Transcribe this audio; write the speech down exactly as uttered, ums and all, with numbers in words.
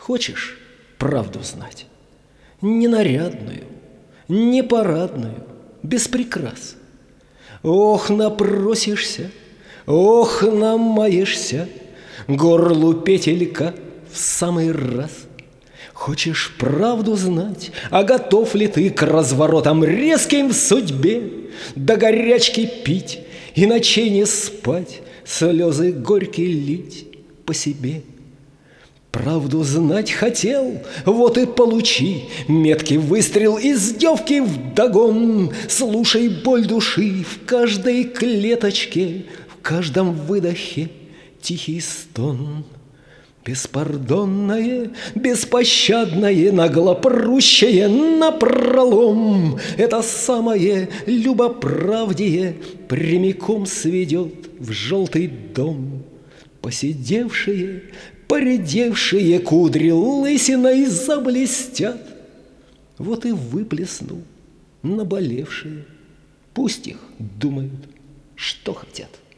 Хочешь правду знать? Не нарядную, не парадную, без прикрас. Ох, напросишься, ох, намаешься, горлу петелька в самый раз. Хочешь правду знать, а готов ли ты к разворотам резким в судьбе, до горячки пить и ночей не спать, слезы горькие лить по себе? Правду знать хотел, вот и получи меткий выстрел из девки вдогон. Слушай боль души в каждой клеточке, в каждом выдохе тихий стон. Беспардонное, беспощадное, нагло прущее напролом, это самое любоправдие прямиком сведет в желтый дом. Поседевшие, поредевшие кудри лысиной заблестят, вот и выплеснул наболевшие. Пусть их думают, что хотят.